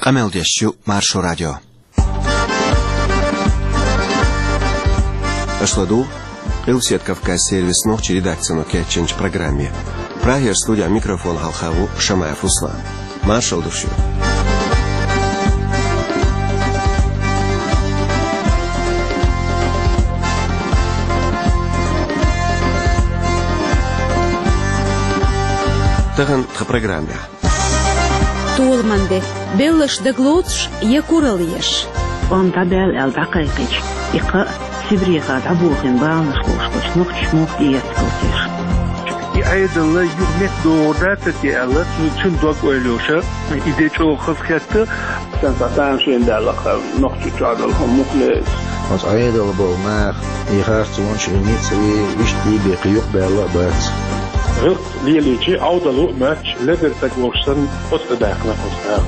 Qameldeshu Marsho Radio. Ашладу, Илсет Кавказ сервис ночи редакцию Кетченч программе. Прагер студия микрофон Халхаву Шамаев Руслан. Маршал душу. Таган в программе. Толманде, беллаш да глотш, я куралиеш. Он табел эл дакайкич, ика сибриха табухин бауншлушкоч, нухч мух диескотиш. И айдала югнет доордата диала, чин дог ойлоша, идечо хасхятта, сансатан шендалаха, нухч чадал мухлес. Als айдала бол maar, je gaat gewoon niet zo is die beqiyuq bella bat. Rut lielici audalu match ledertek loşsan otdakna qostar.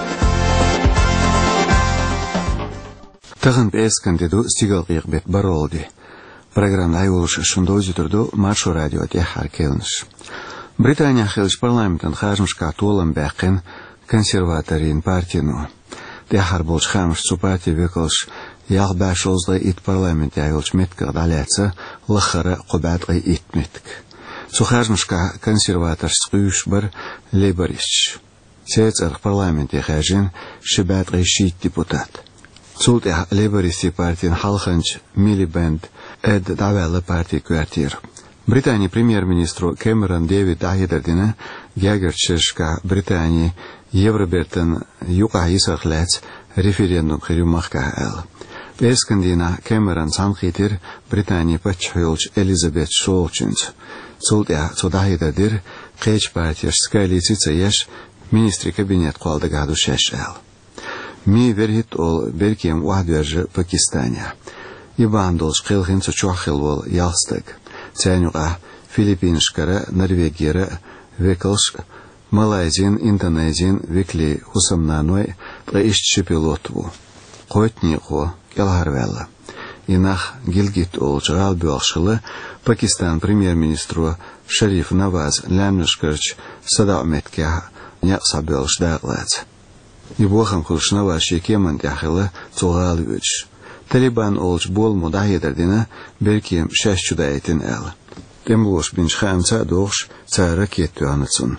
Таган эскандеду стигал гыгбет баролди. Программа айулш шундозитурду Маршо радио те харкелнш. Британия хелш парламентан хажмшка толам бакын консерваторин партияну. Те харболш хамш супати веколш яг башозда ит парламент айулш меткер даляца лахара qubadgı itmetk. Сухажмшка консерватор скуш бар лейборист. Сецер парламент яхажин шибат решит депутат. Султ лейбористи партиян халханч милибанд эд давала партия квартир. Британия премьер-министру Кэмерон Дэвид Айдердина гягерчешка Британии Евробертен юка исахлац референдум хирюмахка эл. Эскандина Кэмерон санхитир Британия пачхюлч Элизабет Шолчинс. Султя Цудахидадир Кэч партияш скайлицица яш министри кабинет куалдагаду шешэл. Ми верхит ол беркем уадверже Пакистания. Ибандолш кылхинца чуахилвол ялстык. Цянюга Филиппиншкара, Норвегияра, векалш Малайзин, Индонезин, векли хусамнаной траишчи пилотву. Котниху келхарвелла. Инах Гилгит олчарал бюалшылы Пакистан премьер-министру Шариф Наваз лянышкарч садауметке няқса бюалш дағлац. Ибохан кулш Наваз шекеман тяхылы цуғалывич. Талибан олч бол мудахидардина беркем шаш чудайтин әл. Темлош бинч хамца доғш ца ракетту аныцын.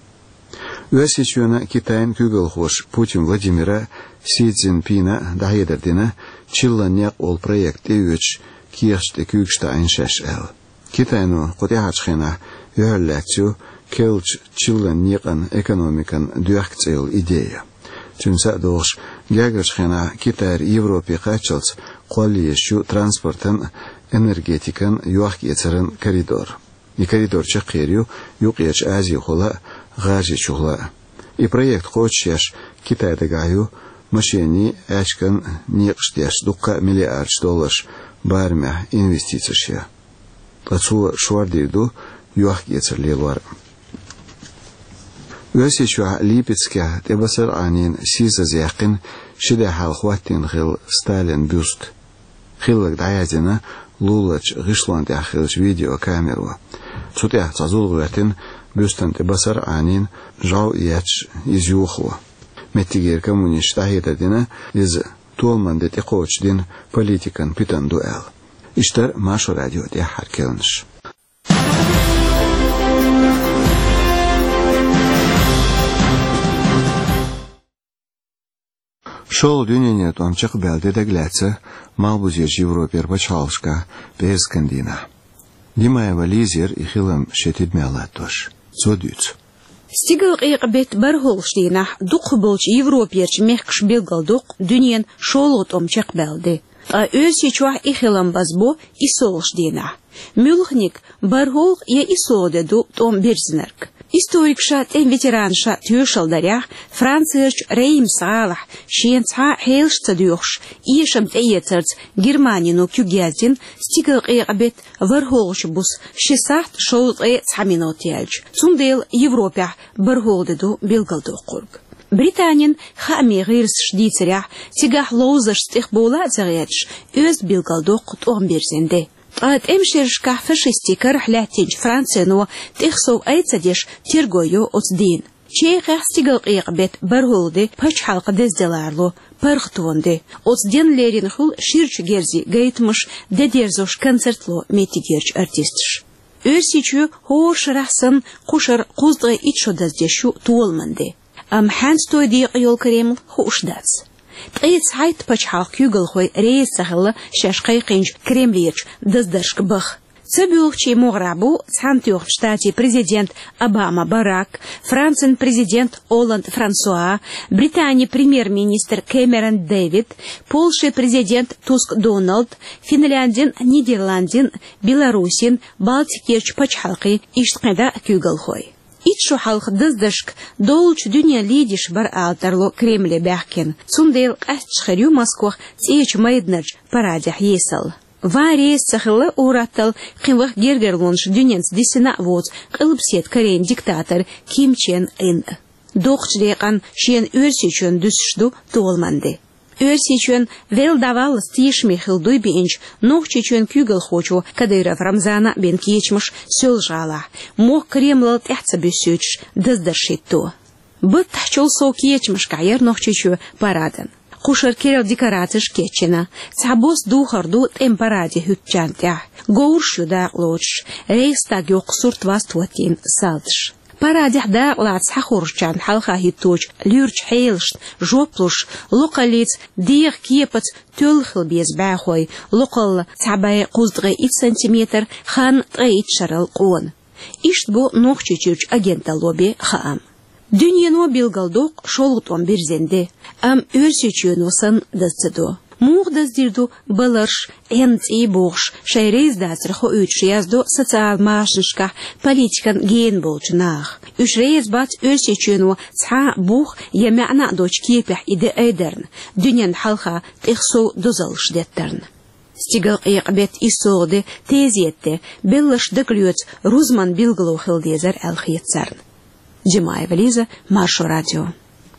Уәсечуена Китайын күгілхош Путин Владимира Си Цзиньпина дахидардина чилланьяқ ол проект эвич киеште күгшта айншаш әл. Китайну қотяхачхена юхаллакцу келч чилланьяқан экономикан дуяқцел идея. Чунса доғш гягачхена Китайр Европе қачылц қолиешу транспортын энергетикан юақ ецерін коридор. И коридор чақирю юқеч Азия хола ғажи чуғла. И проект қочеш Китайда гаю машини әчкан неқштеш дұққа миллиард доллар бармя инвестицияшия. Тацула шуардейду юақ ецерлелуар. Уәсечуа Липецке тебасыр анин сизаз яқин шида халхуаттин ғил Сталин бюст. Хиллак даязина лулач ғишланд яқилч видеокамеру. Сутя цазулғуятин бюстан тебасыр анин жау яч изюхуа. Меттигер коммуниш тахидадина из толманде теқочдин политикан питан дуэл. Иштар Маршо радио де харкелнш. Шол дюнене томчық бәлде дәгләтсі малбузеш Европер бачалшка бәзкандина. Димаева лизер и хилам шетидмела тош. Зодюц. Стигал қиқбет бархолштина дуқ болч Европерч мехкш белгалдуқ дүниен шолот омчық бәлде. Өсі чуах ихилам базбо исолшдина. Мюлхник бархол я исолдеду том берзнерк. Историк шат и ветеран шат тюшалдарях Францияч Рейм Салах шенца хейлшца дюхш ишам теецерц Германину кюгязин стигал қиқбет вархолш бус шесахт шолт цаминотиальч. Сундел Европя бархолдеду белгалдуқург. Британин хами гирс шдицерях тигах лоузаш стихбола зарядш өз белгалдуқ томберзенде. Эмшершка фашистика рахлятинч Францияну тихсов айцадеш тергою отдин. Чейх стигал бет баргулды пач халка дезделарло пархтонды. Оцден лерин хул ширч герзи гейтмыш дедерзош концертло метигерч артистш. Өрсичу хош рахсан кушар куздга итшодаздешу туолманды. Ханс ди йол кремл хушдац. Тайт сайт пач халк югал хой рейс сахала шашкай кинж кремлирч даздаршк бах. Цебюлчи Мограбу, Цантюх штате президент Обама Барак, Францин президент Оланд Франсуа, Британия премьер-министр Кэмерон Дэвид, Польша президент Туск Дональд, Финляндин Нидерландин, Беларусин, Балтикерч Пачхалки, Иштқеда Кюгалхой. Итшу халк дыздышк, долуч дюня лидиш бар алтарло Кремле бяхкин, цундейл кастшхарю Москвах цеч майднарч парадях есал. Варис сахла уратал кимвах гергерлунш дюненс дисина воц кылбсет корейн диктатор Ким Чен Ын. Докчлекан шен өрсичөн дүсшду толманды. Өрсичөн вел давал стишми хилдуй бинч, нохчичөн күгел хочу Кадыров Рамзана бен кечмыш сөлжала. Мох Кремль тяхца бюсюч дыздыршитту. Быт тахчол со кечмыш кайер нохчичу парадын. Кушар керел декорациш кетчина, цабос духарду темпаради хютчантя, гоуршу да лоч, рейстаг йоқ суртвас туатин салдш. Парадих да лац хахурчан халха хитуч, люрч хейлшт, жоплуш, локалиц, диях кепац, тюлхил без бахой, локал цабай куздгы 1 сантиметр, хан траит шарал куон. Ишт бо нохчичуч агента лоби хаам. Дюньено билгалдок шолгутон берзенде, өрсечөн осан дацеду. Мух даздирду баларш, энци богш, шайрейз дацрхо үчши язду социал машнышка политикан ген болчынах. Үшрейз бат өрсечөну ца бух ямяна доч кепях иде эйдерн, дюнян халха тихсу дозалш деттерн. Стигал бет исоғды тезетте, беллаш дыклюц рузман билгалу хилдезер әлхиетсарн. Джимаева Лиза, Маршо радио.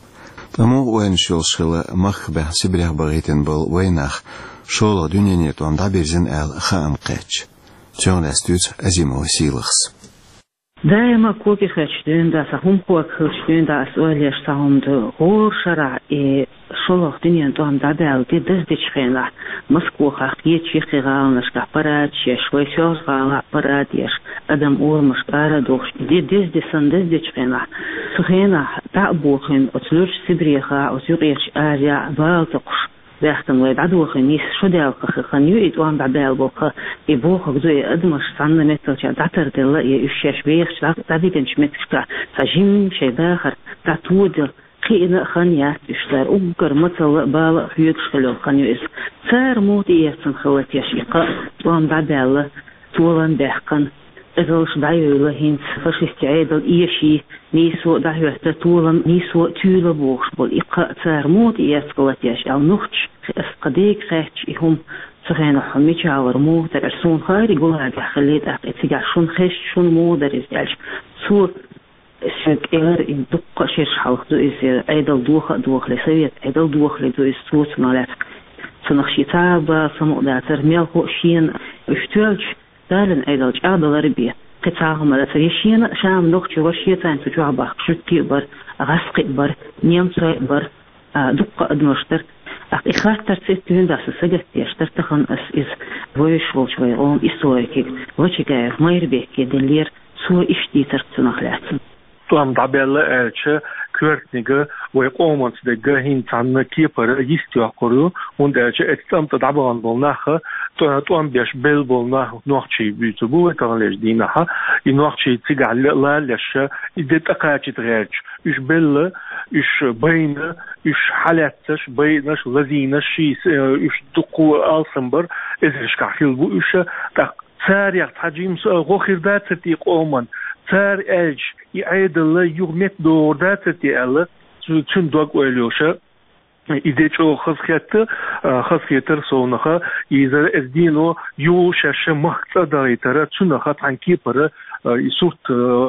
Тому уэн шол шила махбе сибрях багитин был уэнах шола дюнене туанда берзин эл хаам кэч. Чон ластюц азимо силахс. Дайма коки хэчдэн да сахум куак хэчдэн да асуэлеш сахумду горшара и шолох дюнен туанда бэлди дэздичхэна Москваха ечихигалнашка парачеш вэсёзгала парадеш адам урмаш арадох дэздичхэна схэна та бухин оцлюч сибриха оцюреш азия балтокш Вехтен лед адухин нис шодялка ханю и туан бабелбока и бохок зуи адмаш санна металча датардела и ушеш вех давиден шметшка сажим шейбахар татудел خينا خانيات إشتار أوكر مثل بالا خيوك شلو خانيوس صار موت يسن خوات يشيقا وان بعدالله طولان بحقن إذلش دايولا هين فشست عيدل إيشي نيسو دايوهتا طولان نيسو تيولا بوخش بول إقا صار موت يسقلت يش أو نخش أسقديك خيتش إهم سخينا حميش عور موت درسون خاري قولها بحخليت أقيتسيقع شون خيش شون موت درسيالش سور شك إير إن دقة شيرش حلق دو إز عيدل دوخ لسويت عيدل دوخ لدو إز صوت نالات سنخشي تابا سمقداتر ميلخو شين اشتوالش دالن عيدل جعدل ربية قطاهم على سيشين شام نقش وشيتان تجعبا شتي بر غسقي بر نيمتوي بر دقة أدمشتر إخاتر تسيتين داس سجت يشتر تخن إز ويش وشوي أم إسويكي وشيكايف مايربيكي دلير سو إشتي ترتنخلاتن توام دابل elçi körtnige ve qomansda gahin tanna kipara yistiya qoru und elçi etsamta daban bolnah توام بیش بل bolnah noqchi büyütü kanalej dinaha i noqchi tigalla leş idet aqachit gherch üç belle üç bayna üç halatsash baynash lazinash üç duqu alsınbar ezish kahil bu üç ta tsariyat hajim qokhirdat ti qoman Ter elç İaydınlı yugmet doğruda tetiyalı tüm dog ölüyorsa İdeç o xazkiyatır soğunaha İzar ezdino yu şaşı mahtada itara tünaha tanki para isurt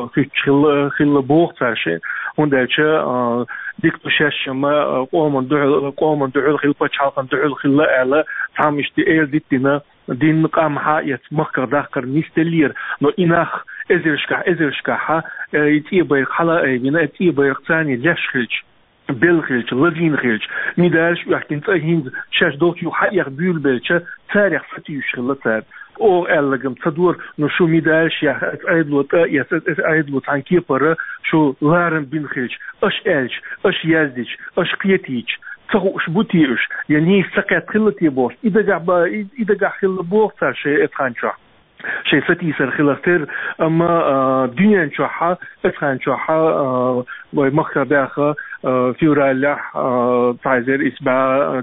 xilla boğ tarşı ondayça diktu şaşıma qoman duhul xilpa çalkan duhul xilla ala tam işte el dittina din qamha yat mahkada qar nistelir no inah إزرشكا يتيبير خلا بنا يتيبير ثاني لشخرج بالخرج لجين خرج ميدارش وحكين تهين شاش دوت يحيق بيول بلش تاريخ فتي يشغل تار او ألقم تدور نشو ميدارش يا أيدلو تانكي برا شو لارن بين خرج أش ألج أش يزدج أش قيتيج تغوش بوتيش يعني سكت خلتي بوش إذا جا خل بوش تار شيء اتخانشا شيء فتي سر خلافتر أما دنيا نشوحها اتخانشوحها ومخر داخل فيورالله تعزير إسبا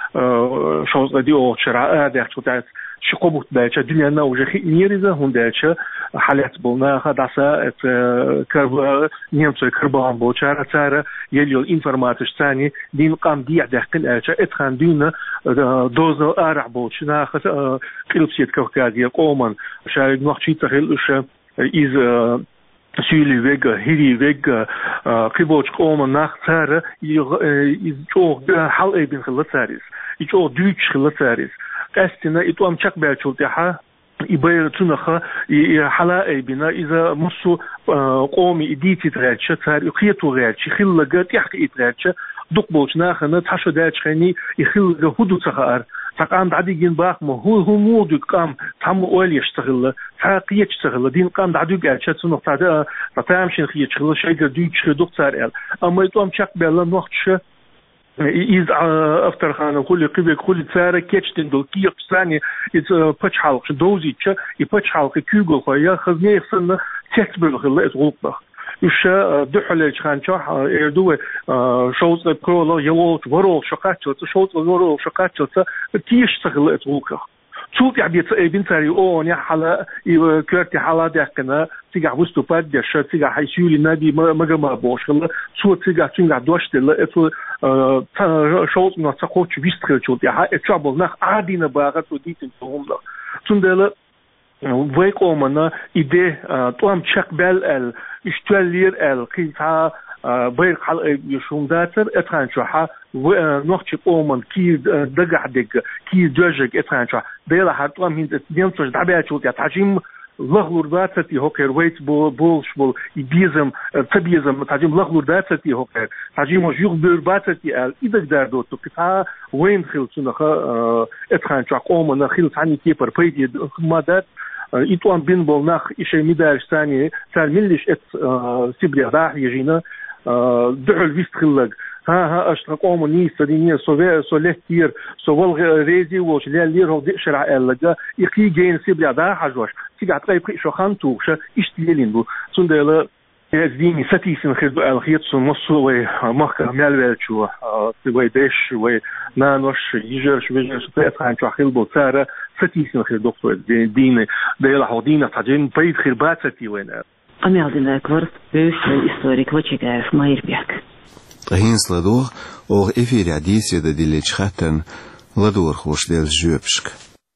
شوز دي أو شراء ده شو تعز شقبوت ده الدنيا نوجه ميرزة هون ده حالات بولنا خداسة كرب نيمتو كربان بوشارة تارة يليو الإنفورماتش ثاني دين قام ديع دقل اتخان دينا دوزو أرع بوشنا قلبسيت كوكادية قوما شايد نوحشي تخيلش إز سيلي فيجا هيري فيجا قبوش قوما ناختار يجوه حل ايبين خلطاريس يجوه دوش خلطاريس قاستنا إتوام شاك بيرشولتها يبير تنخا حلا ايبنا إذا مصو قومي إديتي تغيرش تار يقيتو غيرش خلقات يحقي تغيرش دقبوش ناخنا تحشو دايش خيني يخلق هدو تخار تقام دعديجين باق ما هو مودو قام تام اول يشتغل تاقيه يشتغل دين قام دعدو قالش تنو تامشين خي يشتغل شي دو يشدو تار اما يتوم شاك بلا نوختش إذ أفتر خانة كل قبل كل سارة كيتشتن دول كيف ثاني إذا بتش حلق دوزي تش يبتش حلق كيوغل خيا خذني يخسرنا تكبر خلا إتغلق إيش دحل خان شاح يردوه شوز كرولا يوت ورول شقات شوز ورول شقات تيش تغل إتغلق شوف يعني بين تاري أو نيا حلا كرتي حلا دكنا تيجا وستو بعد دش تيجا حيسيولي نادي ما جمع بوش خلا شو تيجا دوش تلا إتو شوز ما تقول بيستخدم شو تيجا إتشابل نخ عادينا باعت وديتن توهم لا تندلا ويك أمنا إيده توام تشك بال إشتغلير قيتها بير حلقة يشوم داتر اتخان شوحا نوختش أومن كي دقع دق كي دوجك اتخان شوحا بيلا حتوام هند نيمتوش دعبيات شوتي تعجيم لغلور داتتي هوكر ويت بولش بول يبيزم تبيزم تعجيم لغلور داتتي هوكر تعجيم وجيغ بير باتتي إذا داردو تكتها وين خلصنا اتخان شوحا أومن خلص عني كيبر بيدي ما دات إتوان بين بولناخ إشي مدارش ثاني تال ملش سبري راح يجينا دعو الفيست خلق ها اشترك أومو نيس دينية سوليه كتير سوال ريزي وش لير هو دي شرع ألقا يقي جين سبري راح عجوش تيجي عطقاي بقي شو خانتوش إشتيلين بو سندلا ديني ستيسن خير الخيط سنصو ومخا مالوالشو تبوي ديش ونانوش يجرش بيجرش تأتخان شو خيل بوتارة ستيسن خير دكتور ديني ديلا حودينا تجين بيد خير باتتي وين أمي عدنا أكبر بيوش الإستوريك وچي عارف ما يربيك طهين سلادوغ أو إفير عديس يدا ديليج خاتن لدور خوش ديل جوبشك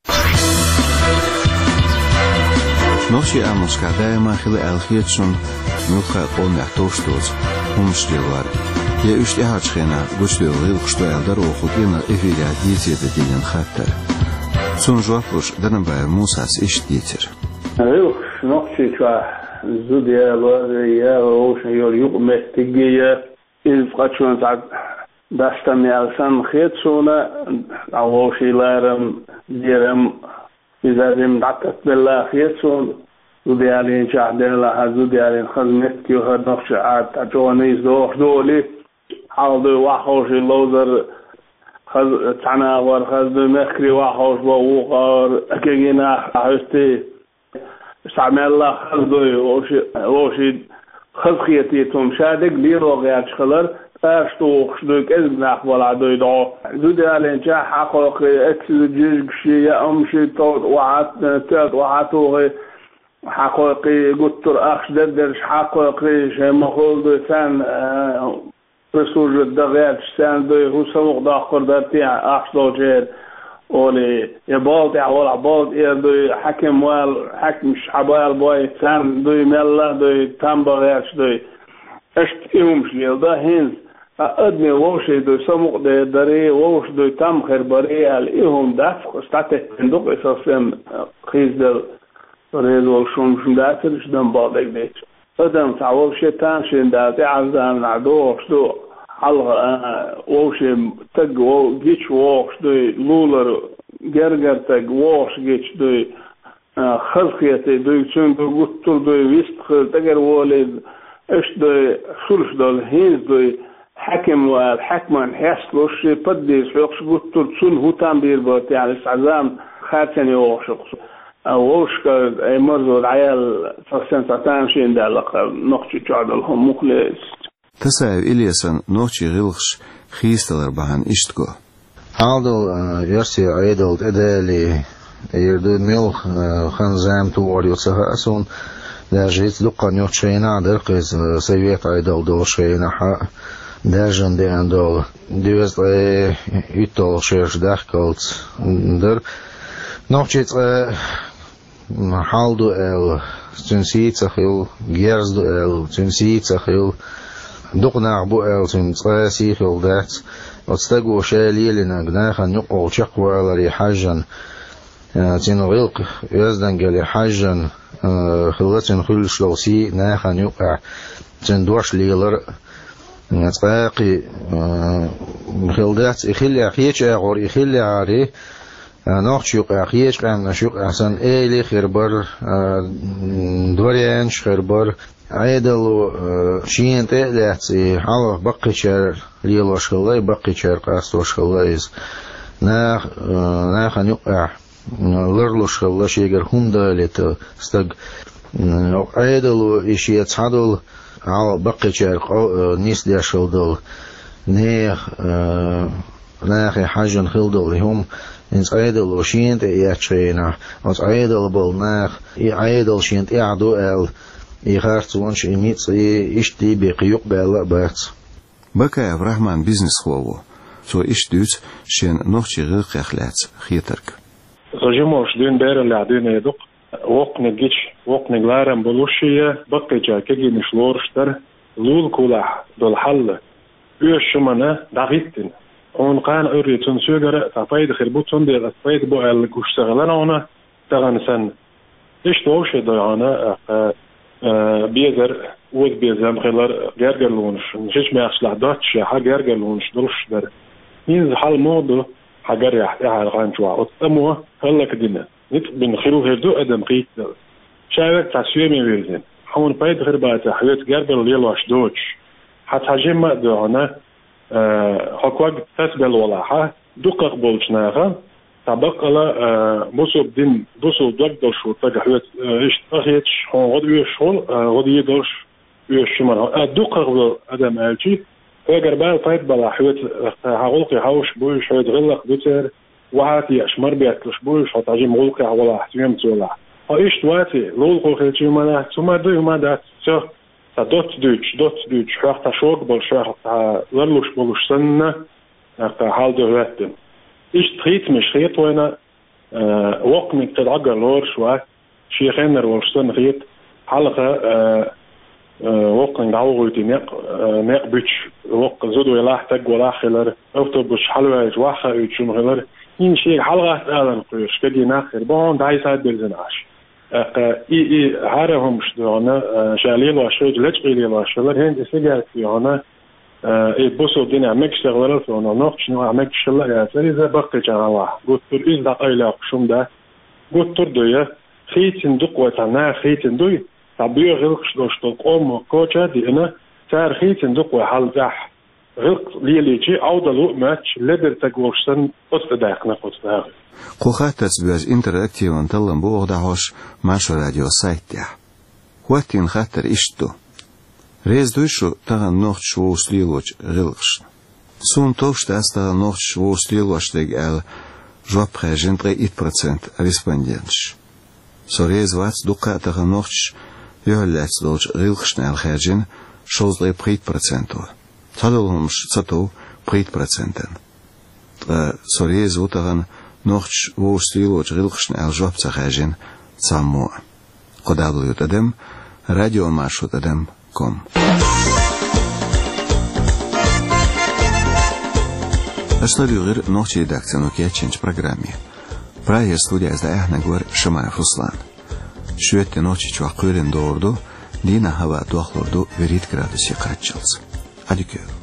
نوشي آموش كعدايا ما خلي الخيطشون نوخا قوم يحتوشتوز همشتيوار يا اشتي هاتشخينا قشتويل غيل قشتويل دارو خطينا إفير عديس يدا ديلين خاتر سون جوابوش دنباير موساس إشتيتر أيوه نوشي شواه زوديا لوريا ووشن يول يقمت تجيا إذ قاتشون تعب داشتمي ألسان خيطشونا عوشي لارم ديرم إذا رم دعتت بالله خيطشون زوديا لين شاهدين لها زوديا لين خزمتي وهاد نقش عاد تجوانيز دوش دولي حاضر وحوشي لوزر خز تعناور خز مخري وحوش بوقار أكينا حستي استعمل الله خزدوي وشي خزخيتي توم شادك بيرو غير شخلر اشتو خشدوك إذن أحوال عدوي دعو زودي علين جا حقوقي اكسد جيجشي يا أمشي توت وعات تات وعاتوغي حقوقي قطر أخش دردرش حقوقي شي مخول دوي ثان رسول جدا غير سان دوي هو سوق داخل دارتي أخش دو جير أولي يبالتي أولا بالت دوي حكم وال حكم شعبال بوي ثان دوي ملا دوي تنبا غيرش دوي اشت يومش ليل ده هنز أدمي ووشي دوي سموق دي داري ووش دوي تم خير بري الإيهم دفق استعتك بندق إساسيم خيز دل ريزول شون داتر شدن بالك ديت قدم تعوض شيطان شين داتي عزان عدوش دو حلقة ووش تق جيش ووش دو لولر جرجر تق ووش جيش دو خلقيتي دو تشون دو قطر دو ويست تقر ولد اش دو شلش دو هيز دو حكم والحكمان حيصلوش بديس فيقش قطر تشون هو تنبير بوتي على استعزام خارتني ووش ووش مرزو العيال فقسن تعتان شين دالق نقشي تعد لهم مخلص تسايب إليسان نوشي غلقش خيستلر بهان إشتكو عادل يرسي عيدل إدالي يردود ميل خنزام توار يوصها أسون داجيت لقا نيوتشينا درقز سيويت عيدل دوشينا حق داجن ديان دول ديوز يتول شيرش داخكالت در نوشيت حالدو ال تنسيت سخيل جيرزدو ال تنسيت سخيل دقنا عبو ال تنسي خيل دات وتستقو شالي لنقناخا نقو شقوى لري حاجا تنغلق يزدن قالي حاجا خلتن خل شلوسي ناخا يقع تندوش ليلر تقاقي خلدات إخلي أخيش أغور إخلي عاري نوخش يقع خيش قام نشوق أحسن إيلي خربر دوريانش خربر عيدلو شين تأداتي حالة بقي شار ليلوش خلاي بقي شار قاستوش خلايز ناخن يقع لرلوش خلاش يقر هندا لت استق عيدلو إشي يتصعدل على بقي شار نيس داشلدل ناخي حاجن خلدل هم إنس عيدل وشينت ياتشينا أنس عيدل بالناخ عيدل شينت يعدو ال يخارت وانش إميت إشتي بقيوق بألا بات بكا إبراهمان بيزنس خوو سو إشتوت شين نوخشي غير خيخلات خيترك رجموش دين بير اللي عدين يدق وقن جيش وقن غلارم بلوشية بقي جاكي نشلورشتر لول كولاح دول حل يوشمنا دغيتن on قان أريتون سوغر تفايد خربوتون دي تفايد بو الكوشتغلنا هنا تغن سن إيش توش دعانا بيزر ود بيزم خلر جرجلونش مش ما يصلح داتش حاجة جرجلونش دلش در ينز حال مودو حجر يحتاج غان شوا أتموا هلا كدينا نت بين خلو هردو أدم قيت شايف تسويمي بيزن حون بايد خربات حيات جرجل ليلوش دوتش حتى جمع دعانا حقوق تسبل ولاحة دقق بولشناها طبق على بوسو بدين بوسو دقدر شو تجهوت إيش تخيتش هون غد يشول غد يدرش يشمن دقق أدم ألشي فجر بال فايت بلا حيوت هقولك هاوش بوش حيوت غلق بتر وعاتي أشمر بيتلش بوش حتى جم غلق ولا احتيام تولا إيش تواتي لولقو خيتشي ما ثم ده ما ده شو دوت دوتش حتى شوق بالشوق حتى لرلوش بلوش سنة حتى حال دوهاتن إيش تخيت مش خيت وانا وقت من تلعجر لور شوي شيخين روشتن خيت حلقة وقت نعوض نق بيتش وقت زودو يلاح تج ولا خلر أوتوبوس حلوة جواخة يتشون خلر إن شيء حلقة أعلن قيش كدي ناخر بون داي ساعد بالزناش إي هارهم شدونا شاليل واشود لتقيل واشلر هند سجارت فيهنا إي بوسو دين عمك شغلر فيهنا نقش نوع عمك شلا يا سري إذا بقي جاوا قلت إذا دقيلا قشوم ده قلت تردويا خيتن دقوة خيتن دوي طبيعي غلقش دوشتوك كوجا دي أنا سار خيتن دقوة حال زح غلق ليليجي عودة ماتش لدر تقوشتن أستداقنا قصدها قوخات تسبيز انتراكتيفان تلن بوغ دعوش ماشو راديو سايت وقتين خاطر إشتو ريز دوشو تغن نوخت شو سليلوش غلقش سون توش تاستغن نوخت شو سليلوش ديگ ال جواب خاجن 3% ريسبوندينش سو ريز واتس دوكا تغن نوخت يهلات دولش غلقش نال خاجن شوز لي 3% تدلهمش تساتو 3% سو ريز وتغن نوخش وستيلوش غلقش نال جواب تخاجن سامو قدالو يتدم راديو ماشو تدم كوم أشتري غير نوخشي داكتنو كياتشنج программе. Прая студия здаях нагор Шамаев Руслан. Şüvette noçi çuaq qöylen doğurdu, dina hava duaqlordu verit gradusi qaçılız. Adükö.